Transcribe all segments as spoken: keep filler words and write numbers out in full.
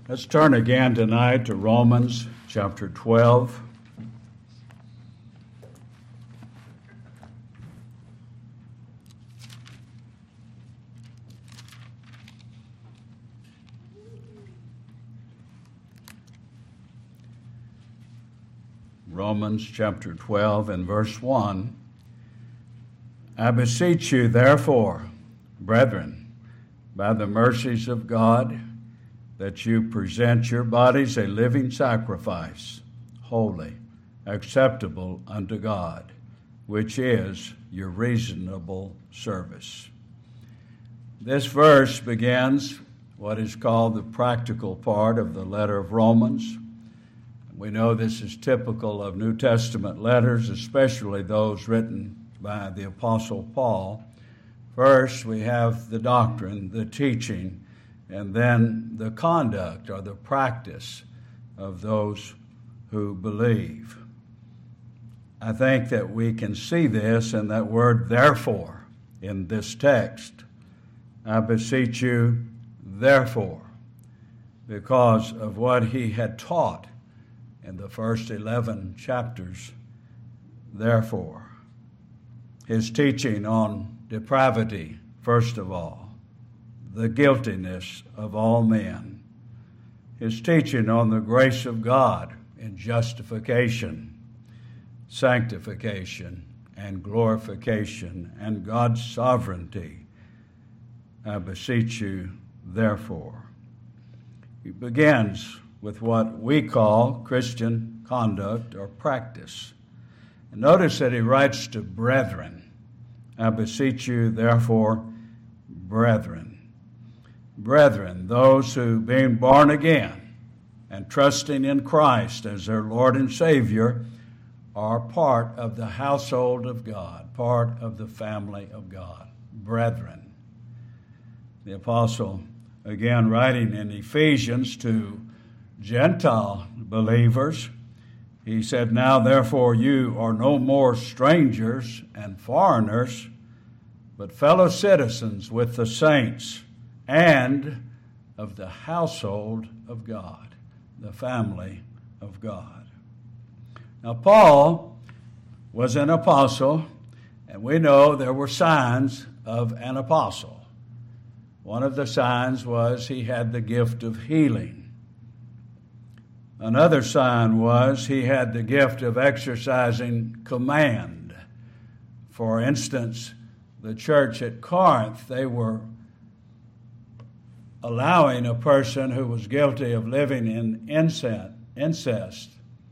Let's turn again tonight to Romans chapter twelve. Romans chapter twelve and verse one. I beseech you, therefore, brethren, by the mercies of God, that you present your bodies a living sacrifice, holy, acceptable unto God, which is your reasonable service. This verse begins what is called the practical part of the letter of Romans. We know this is typical of New Testament letters, especially those written by the Apostle Paul. First, we have the doctrine, the teaching, and then the conduct or the practice of those who believe. I think that we can see this in that word therefore in this text. I beseech you, therefore, because of what he had taught in the first eleven chapters. Therefore, his teaching on depravity, first of all, the guiltiness of all men, his teaching on the grace of God in justification, sanctification, and glorification, and God's sovereignty. I beseech you, therefore. He begins with what we call Christian conduct or practice. And notice that he writes to brethren. I beseech you, therefore, brethren. Brethren, those who, being born again and trusting in Christ as their Lord and Savior, are part of the household of God, part of the family of God. Brethren. The apostle, again writing in Ephesians to Gentile believers, he said, now therefore you are no more strangers and foreigners, but fellow citizens with the saints and of the household of God, the family of God. Now, Paul was an apostle, and we know there were signs of an apostle. One of the signs was he had the gift of healing. Another sign was he had the gift of exercising command. For instance, the church at Corinth, they were allowing a person who was guilty of living in incest, incest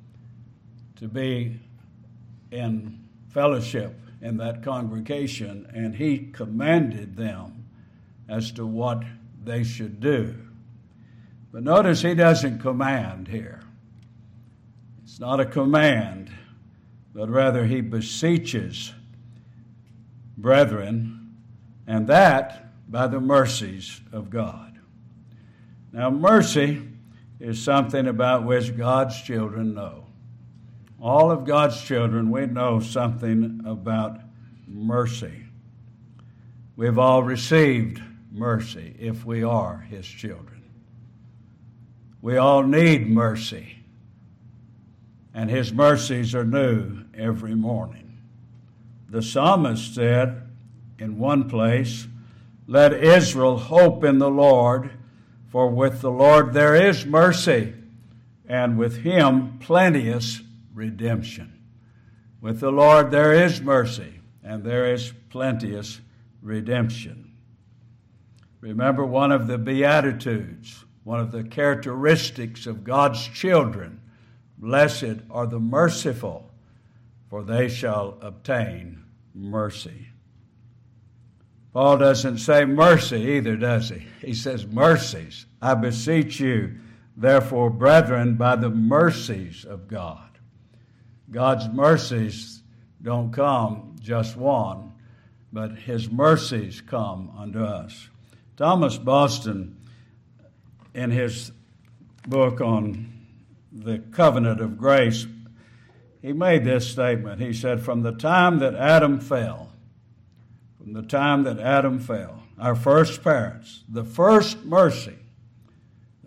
to be in fellowship in that congregation, and he commanded them as to what they should do. But notice he doesn't command here. It's not a command, but rather he beseeches brethren, and that by the mercies of God. Now, mercy is something about which God's children know. All of God's children, we know something about mercy. We've all received mercy if we are his children. We all need mercy, and his mercies are new every morning. The psalmist said in one place, let Israel hope in the Lord, for with the Lord there is mercy, and with him plenteous redemption. With the Lord there is mercy, and there is plenteous redemption. Remember one of the Beatitudes, one of the characteristics of God's children. Blessed are the merciful, for they shall obtain mercy. Paul doesn't say mercy either, does he? He says mercies. I beseech you, therefore, brethren, by the mercies of God. God's mercies don't come just one, but his mercies come unto us. Thomas Boston, in his book on the covenant of grace, he made this statement. He said, from the time that Adam fell, from the time that Adam fell, our first parents, the first mercy, the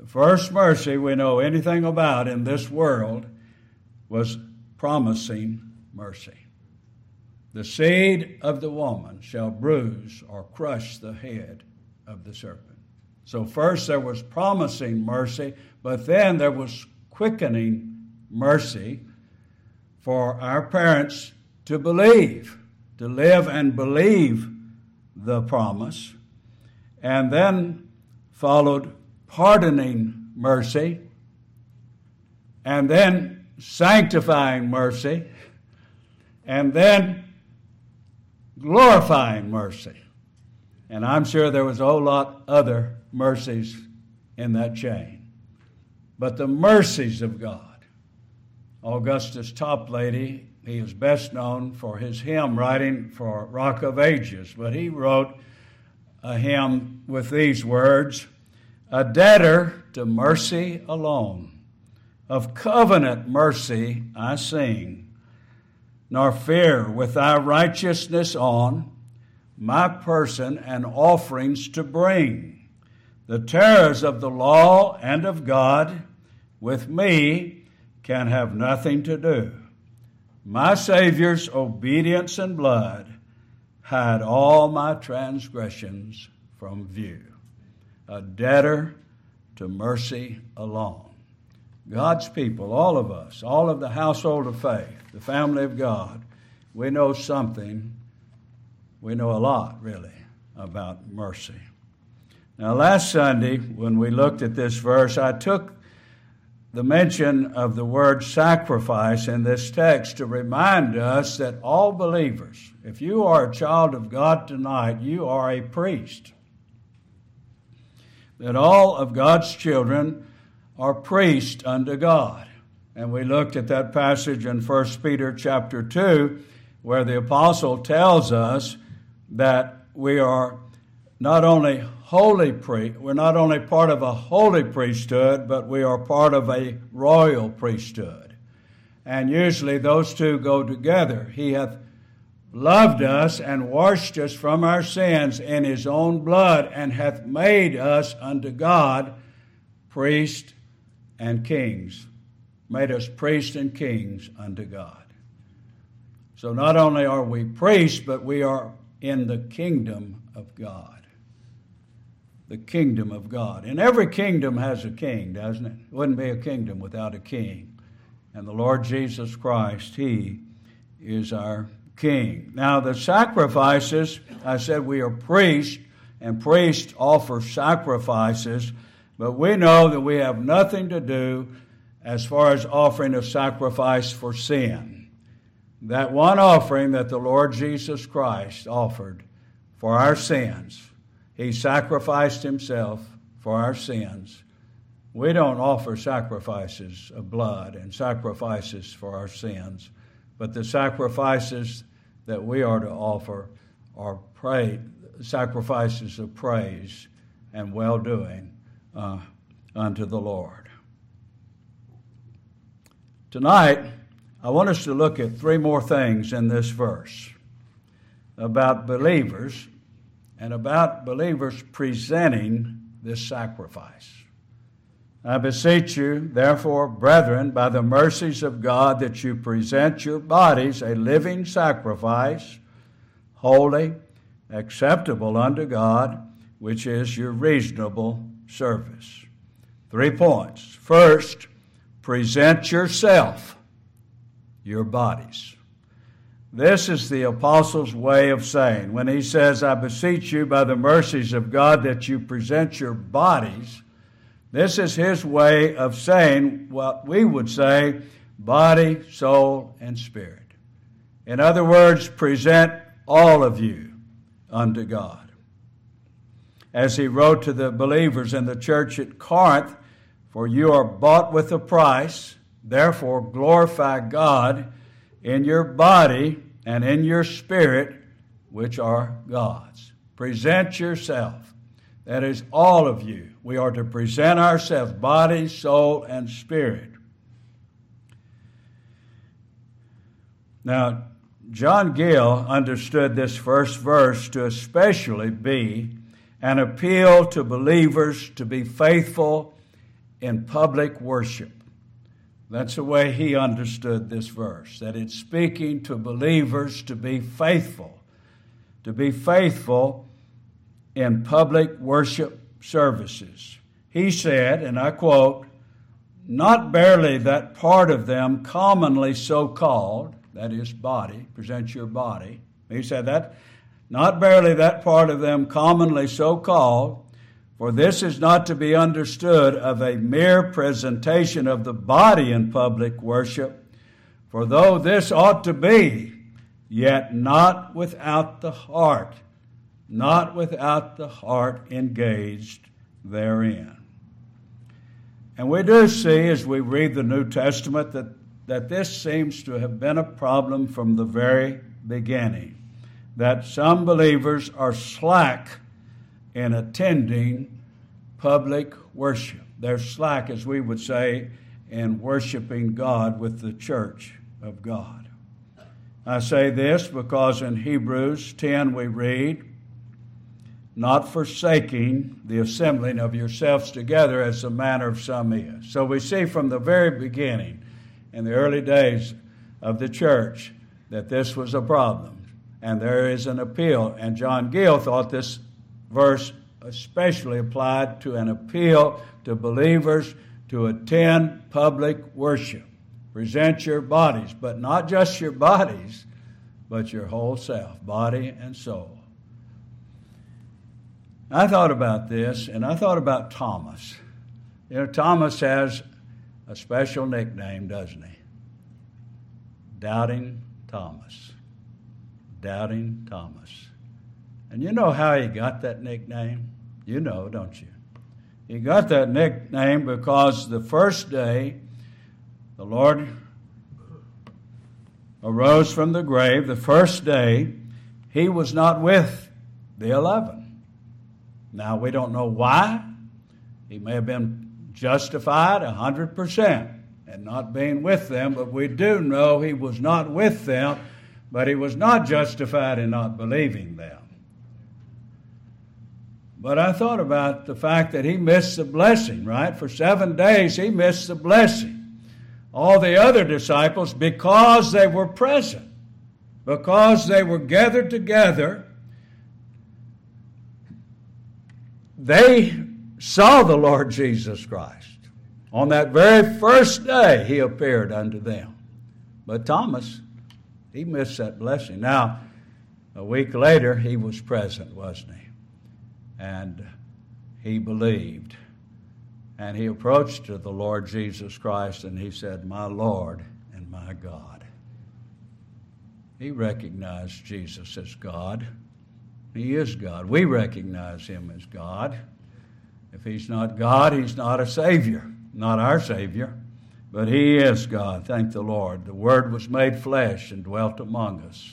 first mercy we know anything about in this world was promising mercy. The seed of the woman shall bruise or crush the head of the serpent. So first there was promising mercy, but then there was quickening mercy for our parents to believe, to live and believe the promise. And then followed pardoning mercy, and then sanctifying mercy, and then glorifying mercy. And I'm sure there was a whole lot other mercies in that chain. But the mercies of God. Augustus Toplady, he is best known for his hymn writing for Rock of Ages, but he wrote a hymn with these words: a debtor to mercy alone, of covenant mercy I sing, nor fear with thy righteousness on my person and offerings to bring. The terrors of the law and of God with me can have nothing to do. My Savior's obedience and blood hide all my transgressions from view. A debtor to mercy alone. God's people, all of us, all of the household of faith, the family of God, we know something, we know a lot, really, about mercy. Now, last Sunday, when we looked at this verse, I took the mention of the word sacrifice in this text to remind us that all believers, if you are a child of God tonight, you are a priest. That all of God's children are priests unto God. And we looked at that passage in First Peter chapter two, where the apostle tells us that we are not only holy priest, we're not only part of a holy priesthood, but we are part of a royal priesthood. And usually those two go together. He hath loved us and washed us from our sins in his own blood, and hath made us unto God priests and kings. Made us priests and kings unto God. So not only are we priests, but we are in the kingdom of God. The kingdom of God. And every kingdom has a king, doesn't it? It wouldn't be a kingdom without a king. And the Lord Jesus Christ, he is our king. Now, the sacrifices, I said we are priests, and priests offer sacrifices, but we know that we have nothing to do as far as offering a sacrifice for sin. That one offering that the Lord Jesus Christ offered for our sins, he sacrificed himself for our sins. We don't offer sacrifices of blood and sacrifices for our sins, but the sacrifices that we are to offer are pray, sacrifices of praise and well-doing uh, unto the Lord. Tonight, I want us to look at three more things in this verse about believers and about believers presenting this sacrifice. I beseech you, therefore, brethren, by the mercies of God, that you present your bodies a living sacrifice, holy, acceptable unto God, which is your reasonable service. Three points. First, present yourself, your bodies. This is the apostle's way of saying, when he says, I beseech you by the mercies of God that you present your bodies, this is his way of saying what we would say, body, soul, and spirit. In other words, present all of you unto God. As he wrote to the believers in the church at Corinth, for you are bought with a price, therefore glorify God in your body and in your spirit, which are God's. Present yourself. That is all of you. We are to present ourselves, body, soul, and spirit. Now, John Gill understood this first verse to especially be an appeal to believers to be faithful in public worship. That's the way he understood this verse, that it's speaking to believers to be faithful, to be faithful in public worship services. He said, and I quote, "Not barely that part of them commonly so called," that is body, present your body. He said that, "Not barely that part of them commonly so called, for this is not to be understood of a mere presentation of the body in public worship, for though this ought to be, yet not without the heart, not without the heart engaged therein." And we do see as we read the New Testament that, that this seems to have been a problem from the very beginning, that some believers are slack in attending public worship. They're slack, as we would say, in worshiping God with the church of God. I say this because in Hebrews ten we read, "Not forsaking the assembling of yourselves together as the manner of some is." So we see from the very beginning, in the early days of the church, that this was a problem. And there is an appeal. And John Gill thought this verse especially applied to an appeal to believers to attend public worship. Present your bodies, but not just your bodies, but your whole self, body and soul. I thought about this, and I thought about Thomas. You know, Thomas has a special nickname, doesn't he? Doubting Thomas. Doubting Thomas. And you know how he got that nickname? You know, don't you? He got that nickname because the first day the Lord arose from the grave, the first day, he was not with the eleven. Now, we don't know why. He may have been justified one hundred percent in not being with them, but we do know he was not with them, but he was not justified in not believing them. But I thought about the fact that he missed the blessing, right? For seven days he missed the blessing. All the other disciples, because they were present, because they were gathered together, they saw the Lord Jesus Christ. On that very first day he appeared unto them. But Thomas, he missed that blessing. Now, a week later, he was present, wasn't he? And he believed. And he approached to the Lord Jesus Christ and he said, "My Lord and my God." He recognized Jesus as God. He is God. We recognize him as God. If he's not God, he's not a Savior. Not our Savior. But he is God. Thank the Lord. The Word was made flesh and dwelt among us.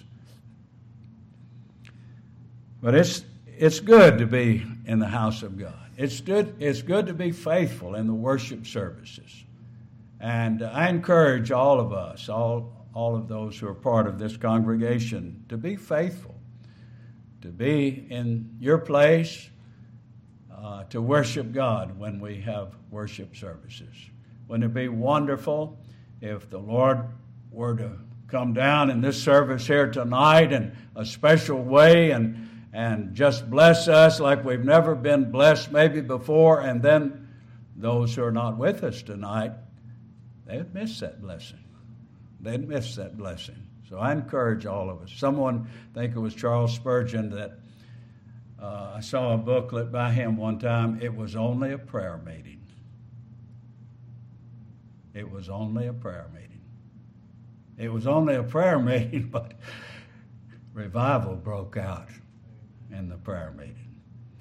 But it's it's good to be in the house of God. It's good, it's good to be faithful in the worship services. And I encourage all of us, all, all of those who are part of this congregation, to be faithful, to be in your place, uh, to worship God when we have worship services. Wouldn't it be wonderful if the Lord were to come down in this service here tonight in a special way and and just bless us like we've never been blessed maybe before, and then those who are not with us tonight, they'd miss that blessing. They'd miss that blessing. So I encourage all of us. Someone, I think it was Charles Spurgeon, that uh, I saw a booklet by him one time. It was only a prayer meeting. It was only a prayer meeting. It was only a prayer meeting, but revival broke out in the prayer meeting.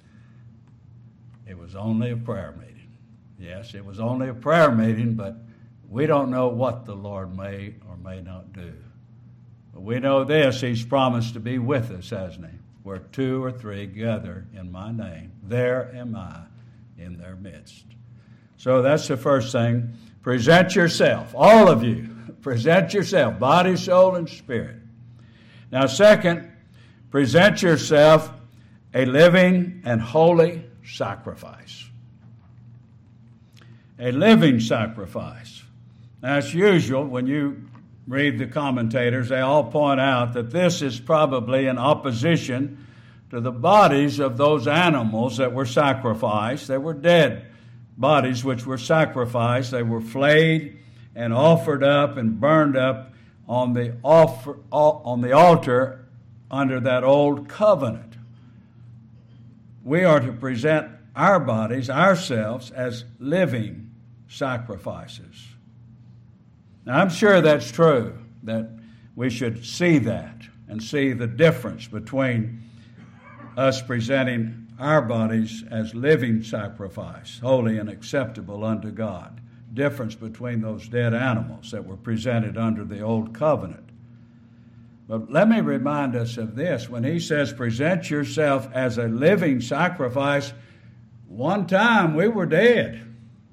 It was only a prayer meeting. Yes, it was only a prayer meeting, but we don't know what the Lord may or may not do. But we know this, he's promised to be with us, hasn't he? Where two or three gather in my name, there am I in their midst. So that's the first thing. Present yourself, all of you. Present yourself, body, soul, and spirit. Now, second, present yourself a living and holy sacrifice. a living sacrifice. Now, as usual, when you read the commentators, they all point out that this is probably in opposition to the bodies of those animals that were sacrificed. They were dead bodies which were sacrificed. They were flayed and offered up and burned up on the offer, on the altar under that old covenant. We are to present our bodies, ourselves, as living sacrifices. Now, I'm sure that's true, that we should see that and see the difference between us presenting our bodies as living sacrifice, holy and acceptable unto God. Difference between those dead animals that were presented under the old covenant. But let me remind us of this. When he says, present yourself as a living sacrifice, one time we were dead.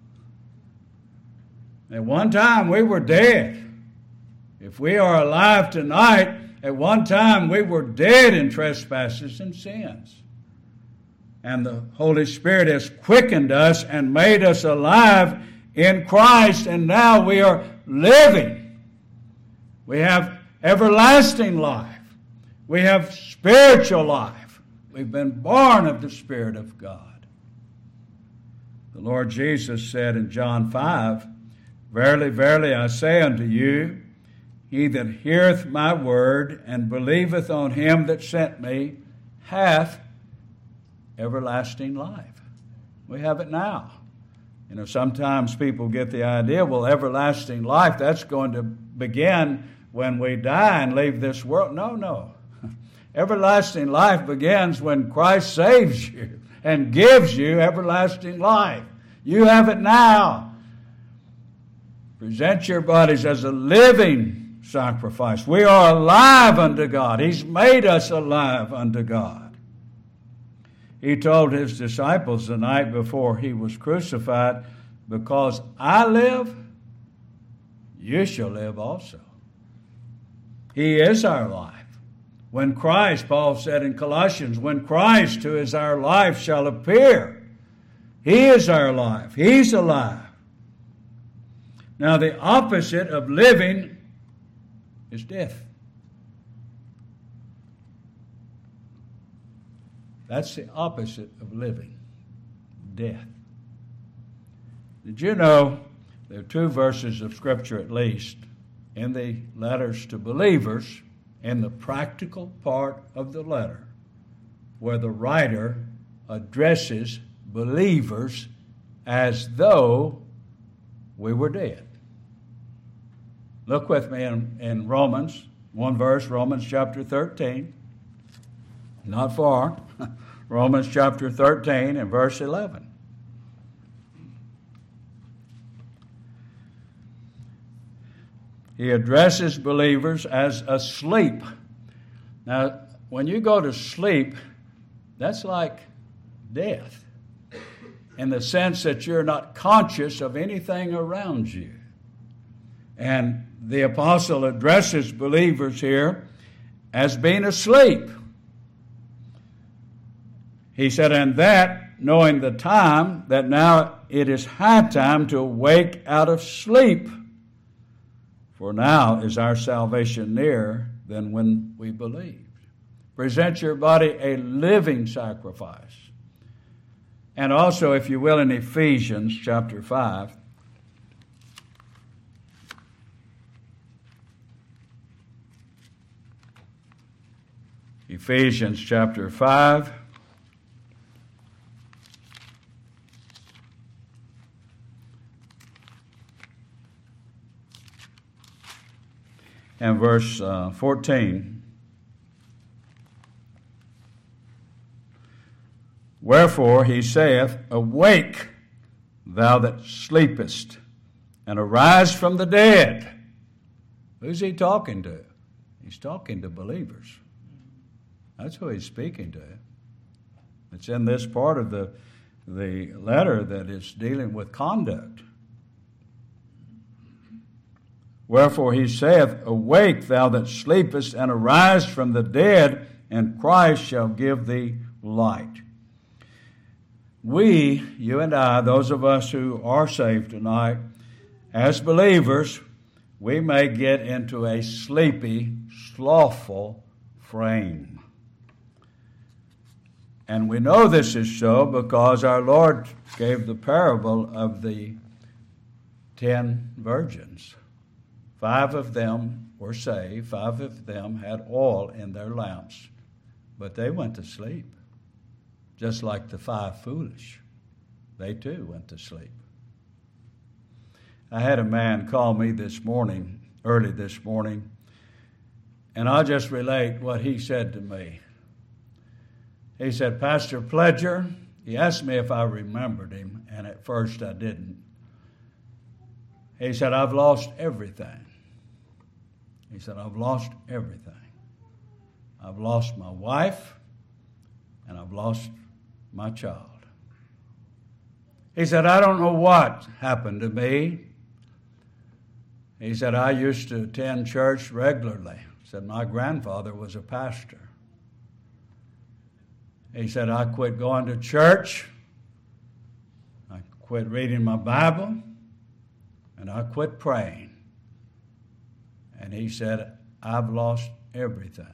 At one time we were dead. If we are alive tonight, at one time we were dead in trespasses and sins. And the Holy Spirit has quickened us and made us alive in Christ, and now we are living. We have everlasting life. We have spiritual life. We've been born of the Spirit of God. The Lord Jesus said in John five, Verily, verily, I say unto you, he that heareth my word and believeth on him that sent me hath everlasting life. We have it now. You know, sometimes people get the idea, well, everlasting life, that's going to begin when we die and leave this world. No, no. Everlasting life begins when Christ saves you and gives you everlasting life. You have it now. Present your bodies as a living sacrifice. We are alive unto God. He's made us alive unto God. He told his disciples the night before he was crucified, because I live, you shall live also. He is our life. When Christ, Paul said in Colossians, when Christ, who is our life, shall appear, he is our life. He's alive. Now, the opposite of living is death. That's the opposite of living, death. Did you know there are two verses of Scripture at least in the letters to believers, in the practical part of the letter, where the writer addresses believers as though we were dead? Look with me in, in Romans, one verse, Romans chapter thirteen. Not far. Romans chapter thirteen and verse eleven. He addresses believers as asleep. Now, when you go to sleep, that's like death, in the sense that you're not conscious of anything around you. And the apostle addresses believers here as being asleep. He said, and that, knowing the time, that now it is high time to awake out of sleep. For now is our salvation nearer than when we believed. Present your body a living sacrifice. And also, if you will, in Ephesians chapter five, Ephesians chapter five, and verse uh, fourteen. Wherefore he saith, awake, thou that sleepest, and arise from the dead. Who's he talking to? He's talking to believers. That's who he's speaking to. It's in this part of the, the letter that is dealing with conduct. Wherefore he saith, awake, thou that sleepest, and arise from the dead, and Christ shall give thee light. we, you and I, those of us who are saved tonight, as believers, we may get into a sleepy, slothful frame. And we know this is so because our Lord gave the parable of the ten virgins. Five of them were saved. Five of them had oil in their lamps. But they went to sleep, just like the five foolish. They too went to sleep. I had a man call me this morning, early this morning, and I'll just relate what he said to me. He said, Pastor Pledger, he asked me if I remembered him, and at first I didn't. He said, I've lost everything. He said, I've lost everything. I've lost my wife, and I've lost my child. He said, I don't know what happened to me. He said, I used to attend church regularly. He said, my grandfather was a pastor. He said, I quit going to church, I quit reading my Bible, and I quit praying. And he said, I've lost everything.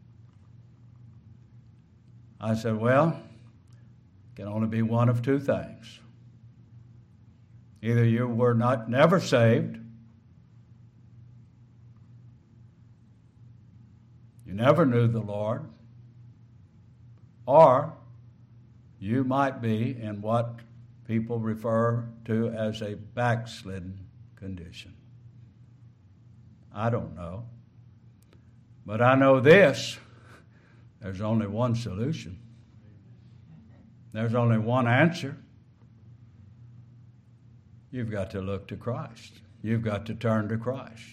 I said, well, it can only be one of two things. Either you were not never saved, you never knew the Lord, or you might be in what people refer to as a backslidden condition. I don't know. But I know this, there's only one solution. There's only one answer. You've got to look to Christ. You've got to turn to Christ.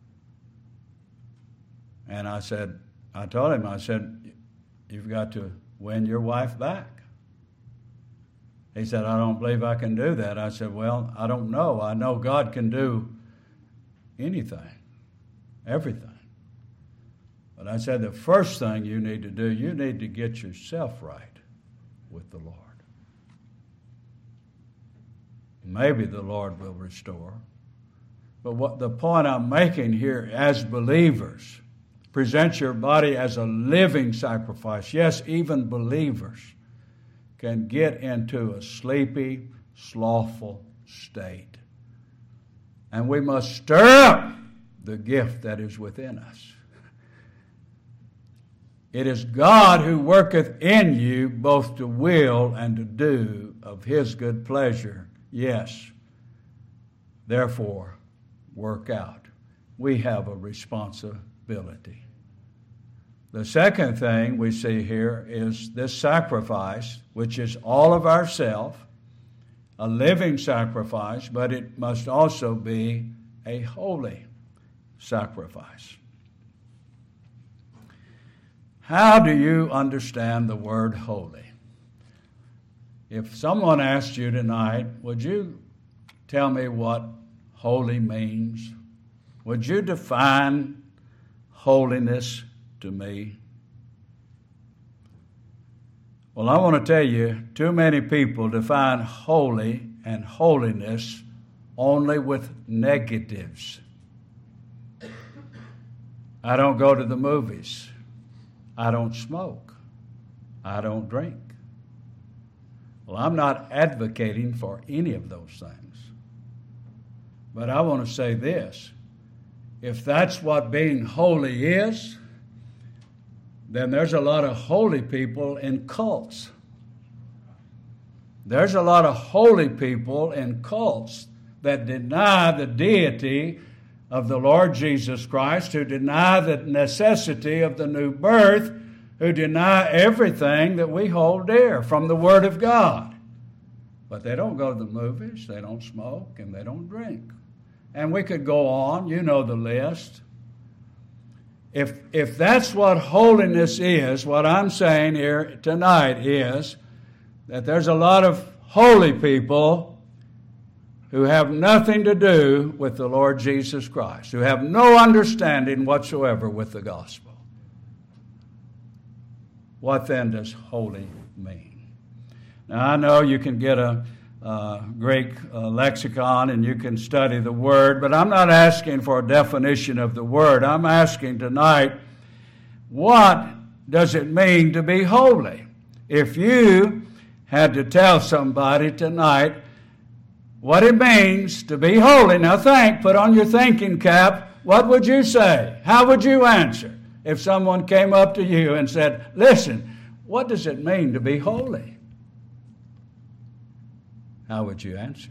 And I said, I told him, I said, you've got to win your wife back. He said, I don't believe I can do that. I said, well, I don't know. I know God can do anything, everything. But I said, the first thing you need to do, you need to get yourself right with the Lord. Maybe the Lord will restore. But what the point I'm making here, as believers, present your body as a living sacrifice. Yes, even believers can get into a sleepy, slothful state. And we must stir up the gift that is within us. It is God who worketh in you both to will and to do of his good pleasure. Yes, therefore, work out. We have a responsibility. The second thing we see here is this sacrifice, which is all of ourself, a living sacrifice, but it must also be a holy sacrifice. How do you understand the word holy? If someone asked you tonight, would you tell me what holy means? Would you define holiness to me? Well, I want to tell you, too many people define holy and holiness only with negatives. I don't go to the movies. I don't smoke. I don't drink. Well, I'm not advocating for any of those things. But I want to say this. If that's what being holy is, then there's a lot of holy people in cults. There's a lot of holy people in cults that deny the deity of the Lord Jesus Christ, who deny the necessity of the new birth, who deny everything that we hold dear from the Word of God. But they don't go to the movies, they don't smoke, and they don't drink. And we could go on, you know the list. If, if that's what holiness is, what I'm saying here tonight is that there's a lot of holy people who have nothing to do with the Lord Jesus Christ, who have no understanding whatsoever with the gospel. What then does holy mean? Now, I know you can get a uh, Greek uh, lexicon and you can study the word, but I'm not asking for a definition of the word. I'm asking tonight, what does it mean to be holy? If you had to tell somebody tonight what it means to be holy, now think, put on your thinking cap, what would you say? How would you answer if someone came up to you and said, listen, what does it mean to be holy? How would you answer?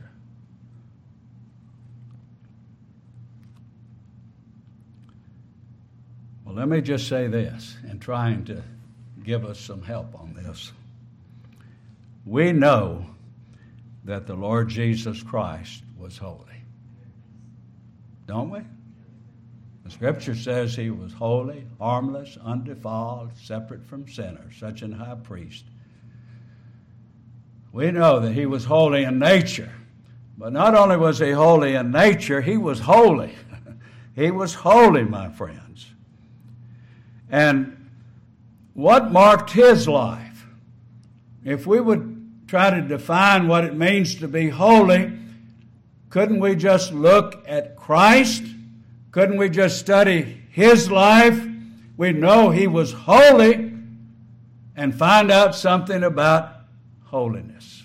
Well, let me just say this, in trying to give us some help on this. We know that the Lord Jesus Christ was holy. Don't we? The Scripture says he was holy, harmless, undefiled, separate from sinners, such an high priest. We know that he was holy in nature. But not only was he holy in nature, he was holy. He was holy, my friends. And what marked his life? If we would try to define what it means to be holy, couldn't we just look at Christ? Couldn't we just study his life? We know he was holy and find out something about holiness.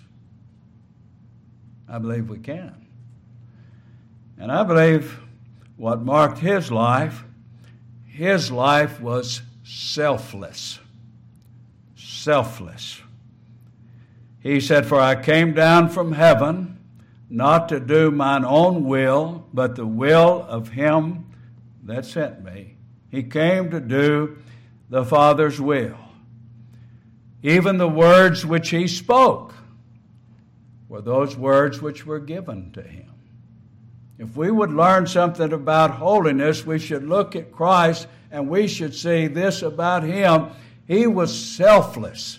I believe we can. And I believe what marked his life, his life was selfless. Selfless. He said, for I came down from heaven not to do mine own will, but the will of him that sent me. He came to do the Father's will. Even the words which he spoke were those words which were given to him. If we would learn something about holiness, we should look at Christ and we should see this about him. He was selfless.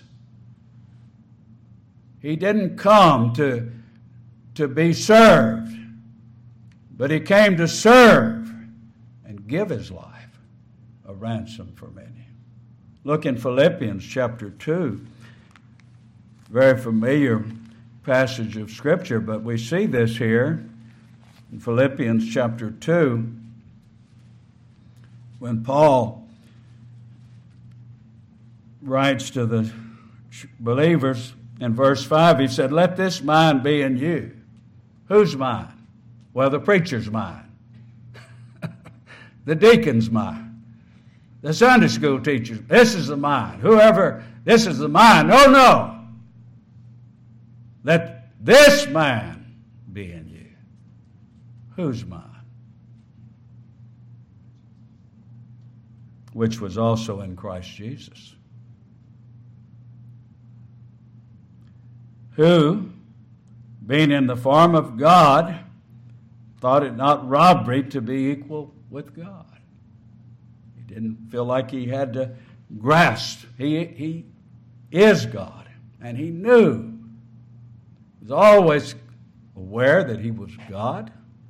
He didn't come to, to be served, but he came to serve and give his life a ransom for many. Look in Philippians chapter two, very familiar passage of Scripture, but we see this here in Philippians chapter two, when Paul writes to the believers in verse five, he said, let this mind be in you. Whose mind? Well, the preacher's mind. The deacon's mind. The Sunday school teachers, this is the mind. Whoever, this is the mind. No, no. Let this man be in you. Whose mind? Which was also in Christ Jesus. Who, being in the form of God, thought it not robbery to be equal with God. He didn't feel like he had to grasp. He, he is God, and he knew, he was always aware that he was God.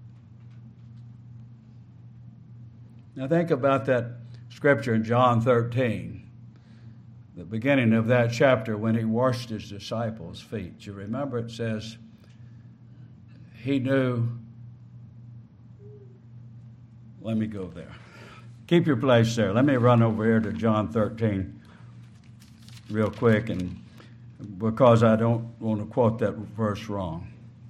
Now think about that scripture in John thirteen, the beginning of that chapter when he washed his disciples' feet. You remember it says, he knew, let me go there. Keep your place there. Let me run over here to John thirteen real quick, and because I don't want to quote that verse wrong.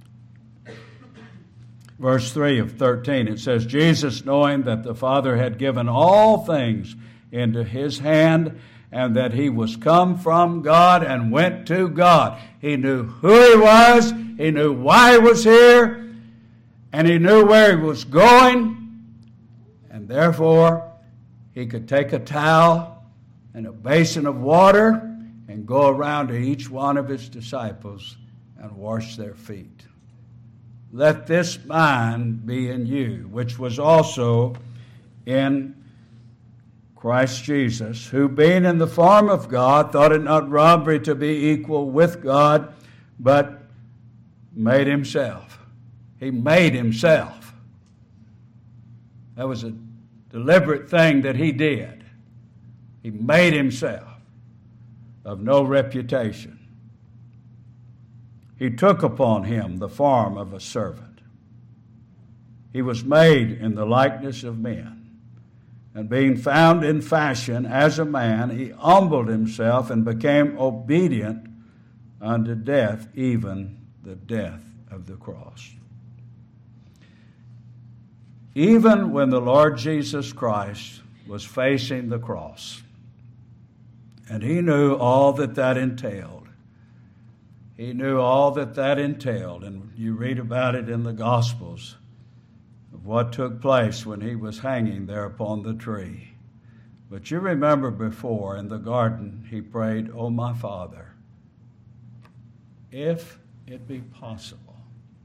Verse three of thirteen, it says, Jesus, knowing that the Father had given all things into his hand, and that he was come from God and went to God. He knew who he was, he knew why he was here, and he knew where he was going, and therefore he could take a towel and a basin of water and go around to each one of his disciples and wash their feet. Let this mind be in you, which was also in Christ Jesus, who being in the form of God, thought it not robbery to be equal with God, but made himself. He made himself. That was a deliberate thing that he did. He made himself of no reputation. he took upon him the form of a servant. He was made in the likeness of men, and being found in fashion as a man, he humbled himself and became obedient unto death, even the death of the cross. Even when the Lord Jesus Christ was facing the cross, and he knew all that that entailed. He knew all that that entailed, and you read about it in the Gospels of what took place when he was hanging there upon the tree. But you remember before in the garden he prayed, "Oh, my Father, if it be possible,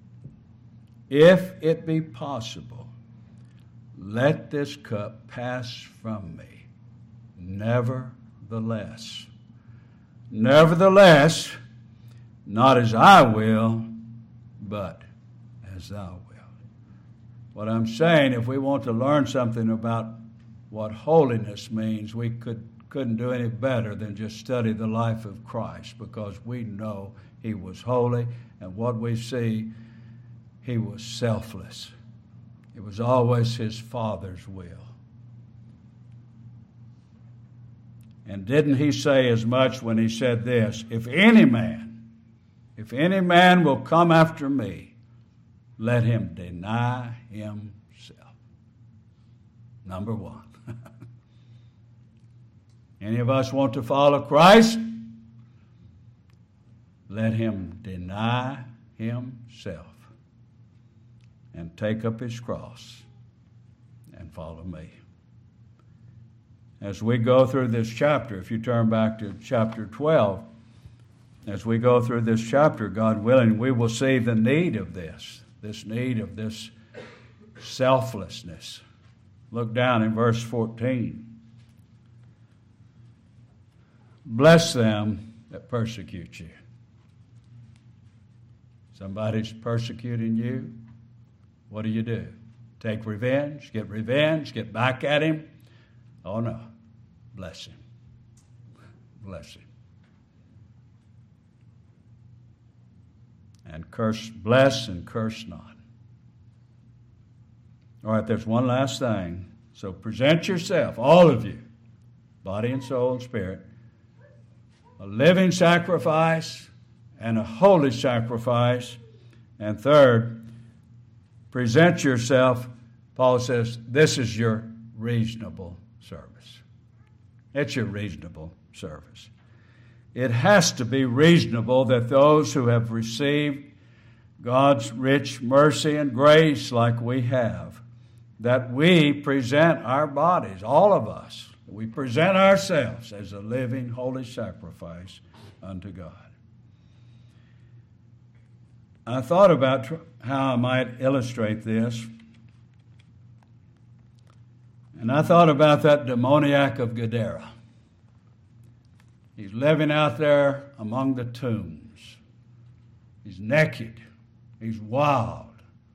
if it be possible, let this cup pass from me. Nevertheless, nevertheless, not as I will, but as thou wilt." What I'm saying, if we want to learn something about what holiness means, we could, couldn't do any better than just study the life of Christ, because we know he was holy, and what we see, he was selfless. It was always his Father's will. And didn't he say as much when he said this, "If any man, if any man will come after me, let him deny himself." Number one. Any of us want to follow Christ? Let him deny himself and take up his cross and follow me. As we go through this chapter, if you turn back to chapter twelve, as we go through this chapter, God willing, we will see the need of this, this need of this selflessness. Look down in verse fourteen. Bless them that persecute you. Somebody's persecuting you. What do you do? Take revenge, get revenge, get back at him? Oh no. Bless him. Bless him. And curse, bless and curse not. All right, there's one last thing. So present yourself, all of you, body and soul and spirit, a living sacrifice and a holy sacrifice. And third, present yourself. Paul says, this is your reasonable service. It's your reasonable service. It has to be reasonable that those who have received God's rich mercy and grace like we have, that we present our bodies, all of us, we present ourselves as a living, holy sacrifice unto God. I thought about how I might illustrate this, and I thought about that demoniac of Gadara. He's living out there among the tombs. He's naked. He's wild.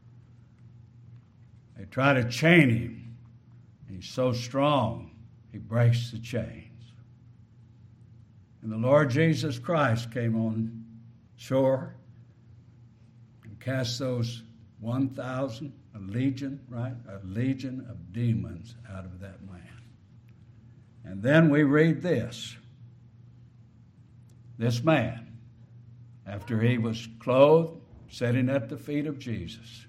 They try to chain him. He's so strong, he breaks the chains. And the Lord Jesus Christ came on shore and cast those one thousand, a legion, right? A legion of demons out of that man. And then we read this. This man, after he was clothed, sitting at the feet of Jesus,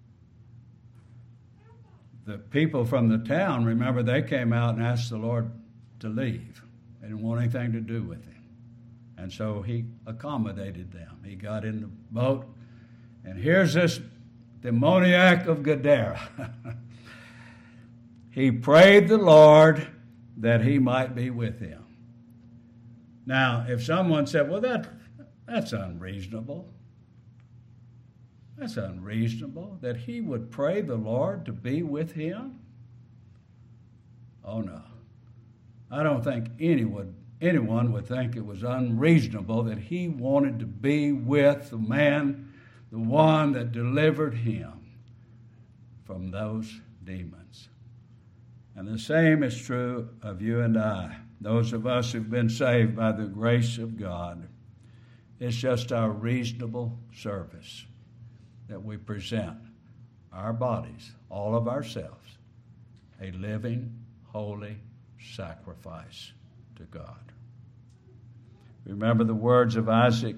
the people from the town, remember, they came out and asked the Lord to leave. They didn't want anything to do with him. And so he accommodated them. He got in the boat, and here's this demoniac of Gadara. He prayed the Lord that he might be with him. Now, if someone said, well, that that's unreasonable. That's unreasonable that he would pray the Lord to be with him. Oh, no. I don't think anyone, anyone would think it was unreasonable that he wanted to be with the man, the one that delivered him from those demons. And the same is true of you and I, those of us who've been saved by the grace of God. It's just our reasonable service that we present our bodies, all of ourselves, a living, holy sacrifice to God. Remember the words of Isaac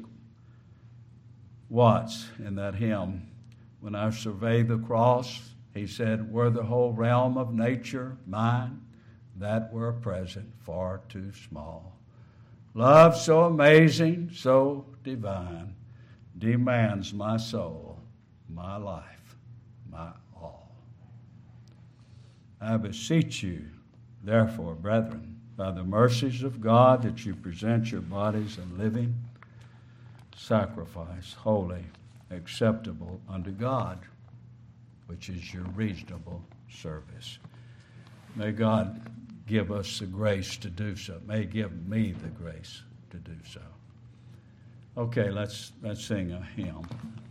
Watts in that hymn, "When I survey the cross," he said, "were the whole realm of nature mine, that were present far too small. Love so amazing, so divine, demands my soul, my life, my all. I beseech you, therefore, brethren, by the mercies of God, that you present your bodies a living sacrifice, holy, acceptable unto God, which is your reasonable service." May God give us the grace to do so. May He give me the grace to do so. Okay, let's let's sing a hymn.